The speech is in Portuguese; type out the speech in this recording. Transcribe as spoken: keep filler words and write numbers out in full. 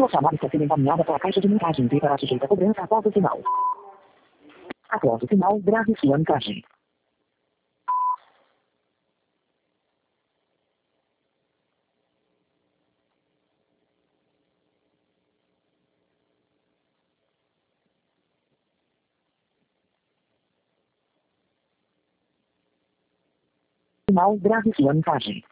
Sua chamada está sendo encaminhada para a caixa de mensagem e será sujeita a cobrança após o sinal. Após o sinal, grave sua mensagem. Sinal, grave sua mensagem.